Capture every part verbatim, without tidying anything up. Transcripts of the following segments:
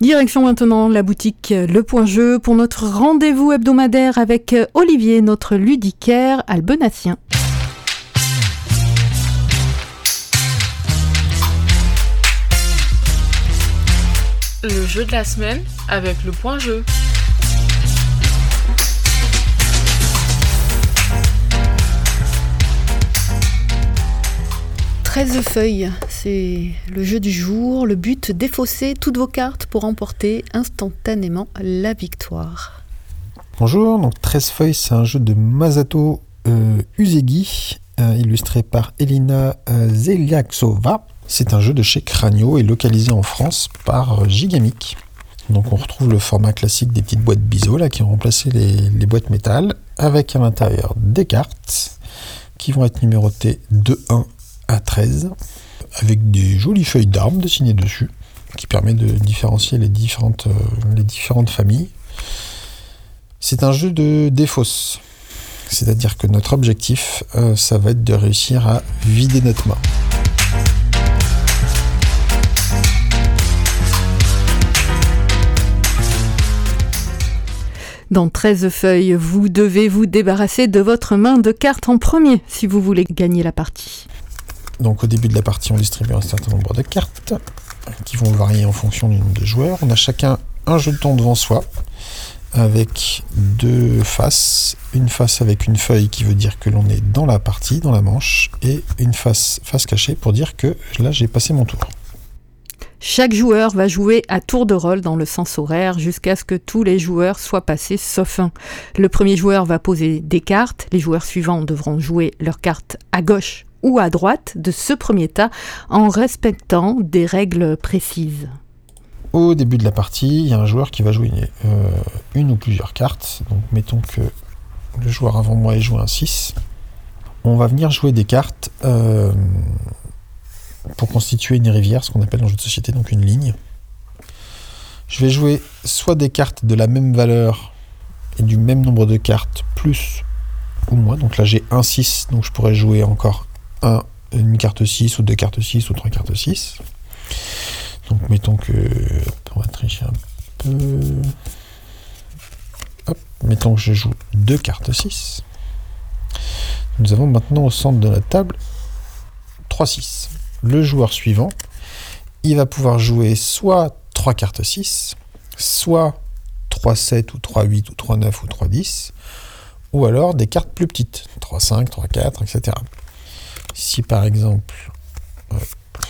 Direction maintenant la boutique Le Point Jeu pour notre rendez-vous hebdomadaire avec Olivier, notre ludicaire albenassien. Le jeu de la semaine avec Le Point Jeu. treize feuilles, c'est le jeu du jour. Le but, défausser toutes vos cartes pour remporter instantanément la victoire. Bonjour, donc treize feuilles, c'est un jeu de Masato euh, Usegi, euh, illustré par Elina euh, Zeliaksova. C'est un jeu de chez Cranio et localisé en France par Gigamic. Donc on retrouve le format classique des petites boîtes biseau là, qui ont remplacé les, les boîtes métal, avec à l'intérieur des cartes qui vont être numérotées de un à treize, avec des jolies feuilles d'arbres dessinées dessus, qui permet de différencier les différentes, euh, les différentes familles. C'est un jeu de défausse, c'est-à-dire que notre objectif, euh, ça va être de réussir à vider notre main. Dans treize feuilles, vous devez vous débarrasser de votre main de cartes en premier si vous voulez gagner la partie. Donc au début de la partie, on distribue un certain nombre de cartes qui vont varier en fonction du nombre de joueurs. On a chacun un jeton devant soi avec deux faces. Une face avec une feuille qui veut dire que l'on est dans la partie, dans la manche, et une face, face cachée pour dire que là j'ai passé mon tour. Chaque joueur va jouer à tour de rôle dans le sens horaire jusqu'à ce que tous les joueurs soient passés sauf un. Le premier joueur va poser des cartes, les joueurs suivants devront jouer leurs cartes à gauche ou à droite de ce premier tas en respectant des règles précises. Au début de la partie, il y a un joueur qui va jouer une, euh, une ou plusieurs cartes. Donc mettons que le joueur avant moi ait joué un six. On va venir jouer des cartes euh, pour constituer une rivière, ce qu'on appelle dans le jeu de société donc une ligne. Je vais jouer soit des cartes de la même valeur et du même nombre de cartes, plus ou moins. Donc là j'ai un six, donc je pourrais jouer encore un, une carte six, ou deux cartes six, ou trois cartes six. Donc mettons que... On va tricher un peu... Hop, mettons que je joue deux cartes six. Nous avons maintenant au centre de la table trois six. Le joueur suivant, il va pouvoir jouer soit trois cartes six, soit trois sept, ou trois huit, ou trois neuf, ou trois dix, ou alors des cartes plus petites, trois cinq, trois quatre, et cetera. Si par exemple, hop,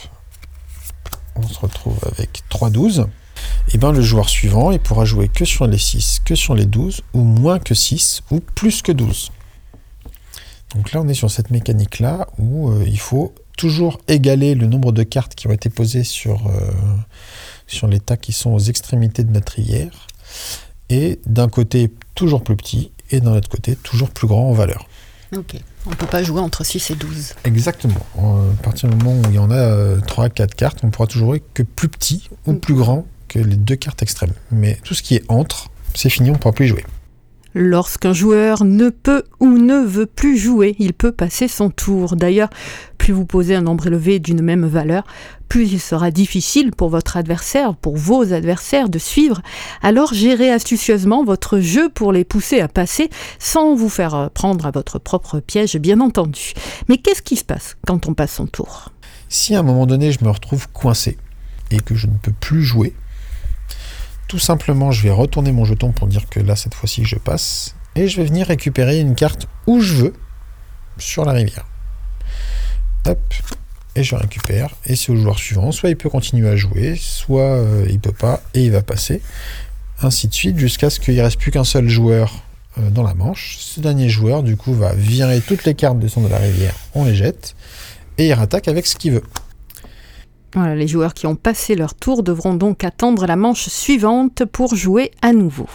on se retrouve avec trois douze, et bien le joueur suivant, il pourra jouer que sur les six, que sur les douze, ou moins que six, ou plus que douze. Donc là, on est sur cette mécanique-là, où euh, il faut toujours égaler le nombre de cartes qui ont été posées sur, euh, sur les tas qui sont aux extrémités de notre rivière, et d'un côté toujours plus petit, et d'un autre côté toujours plus grand en valeur. Ok, on ne peut pas jouer entre six et douze. Exactement. À partir du moment où il y en a euh, trois à quatre cartes, on ne pourra toujours jouer que plus petit ou plus grand que les deux cartes extrêmes. Mais tout ce qui est entre, c'est fini, on ne pourra plus y jouer. Lorsqu'un joueur ne peut ou ne veut plus jouer, il peut passer son tour. D'ailleurs, plus vous posez un nombre élevé d'une même valeur, plus il sera difficile pour votre adversaire, pour vos adversaires de suivre. Alors gérez astucieusement votre jeu pour les pousser à passer sans vous faire prendre à votre propre piège, bien entendu. Mais qu'est-ce qui se passe quand on passe son tour ? Si à un moment donné je me retrouve coincé et que je ne peux plus jouer, tout simplement, je vais retourner mon jeton pour dire que là, cette fois-ci, je passe. Et je vais venir récupérer une carte où je veux sur la rivière. Hop, et je récupère. Et c'est au joueur suivant. Soit il peut continuer à jouer, soit euh, il peut pas et il va passer. Ainsi de suite, jusqu'à ce qu'il ne reste plus qu'un seul joueur euh, dans la manche. Ce dernier joueur, du coup, va virer toutes les cartes du centre de la rivière. On les jette. Et il rattaque avec ce qu'il veut. Voilà, les joueurs qui ont passé leur tour devront donc attendre la manche suivante pour jouer à nouveau.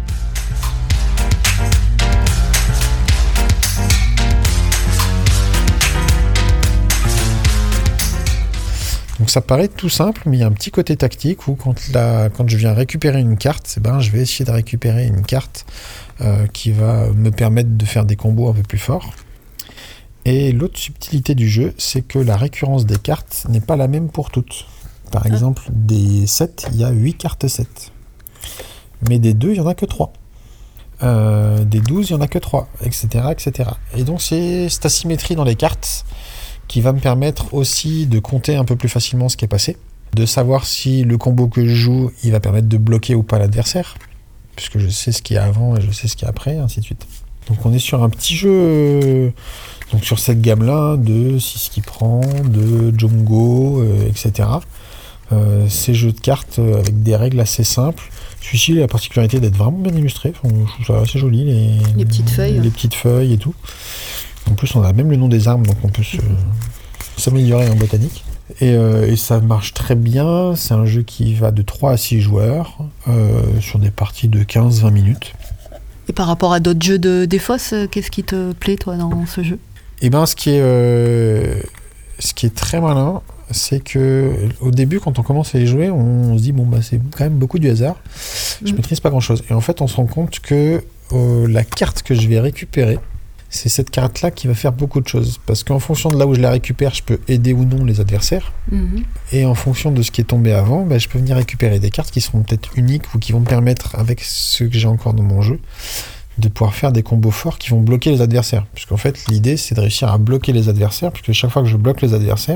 Donc ça paraît tout simple, mais il y a un petit côté tactique où quand, la, quand je viens récupérer une carte, eh ben, je vais essayer de récupérer une carte euh, qui va me permettre de faire des combos un peu plus forts. Et l'autre subtilité du jeu, c'est que la récurrence des cartes n'est pas la même pour toutes. Par exemple, ah. des sept, il y a huit cartes sept. Mais des deux, il n'y en a que trois. Euh, des douze, il n'y en a que trois, et cetera, et cetera. Et donc, c'est cette asymétrie dans les cartes qui va me permettre aussi de compter un peu plus facilement ce qui est passé, de savoir si le combo que je joue, il va permettre de bloquer ou pas l'adversaire, puisque je sais ce qu'il y a avant et je sais ce qu'il y a après, et ainsi de suite. Donc, on est sur un petit jeu, euh, donc sur cette gamme-là, de six qui prend, de Jungo, euh, et cetera. Euh, ces jeux de cartes euh, avec des règles assez simples. Celui-ci a la particularité d'être vraiment bien illustré. Enfin, je trouve ça assez joli. Les, les petites feuilles. Les petites feuilles et tout. En plus, on a même le nom des armes, donc on peut se, s'améliorer en botanique. Et, euh, et ça marche très bien. C'est un jeu qui va de trois à six joueurs euh, sur des parties de quinze à vingt minutes. Et par rapport à d'autres jeux de Défausse, qu'est-ce qui te plaît, toi, dans ce jeu ? Eh bien, ce qui est, euh, ce qui est très malin, c'est que au début, quand on commence à les jouer, on se dit bon bah c'est quand même beaucoup du hasard. Je mmh. maîtrise pas grand chose. Et en fait, on se rend compte que euh, la carte que je vais récupérer, c'est cette carte-là qui va faire beaucoup de choses. Parce qu'en fonction de là où je la récupère, je peux aider ou non les adversaires. Mmh. Et en fonction de ce qui est tombé avant, bah, je peux venir récupérer des cartes qui seront peut-être uniques ou qui vont me permettre, avec ce que j'ai encore dans mon jeu, de pouvoir faire des combos forts qui vont bloquer les adversaires. Puisqu'en fait, l'idée, c'est de réussir à bloquer les adversaires, puisque chaque fois que je bloque les adversaires,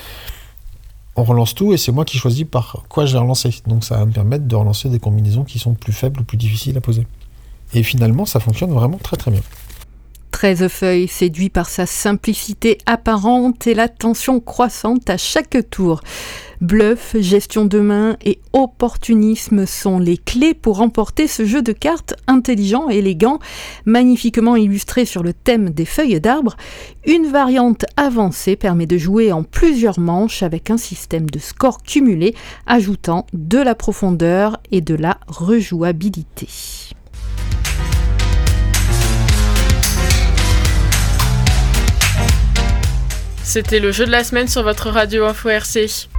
on relance tout et c'est moi qui choisis par quoi je vais relancer. Donc ça va me permettre de relancer des combinaisons qui sont plus faibles ou plus difficiles à poser. Et finalement, ça fonctionne vraiment très très bien. treize feuilles, séduit par sa simplicité apparente et la tension croissante à chaque tour. Bluff, gestion de main et opportunisme sont les clés pour remporter ce jeu de cartes intelligent et élégant, magnifiquement illustré sur le thème des feuilles d'arbre. Une variante avancée permet de jouer en plusieurs manches avec un système de score cumulé, ajoutant de la profondeur et de la rejouabilité. C'était le jeu de la semaine sur votre radio Info R C.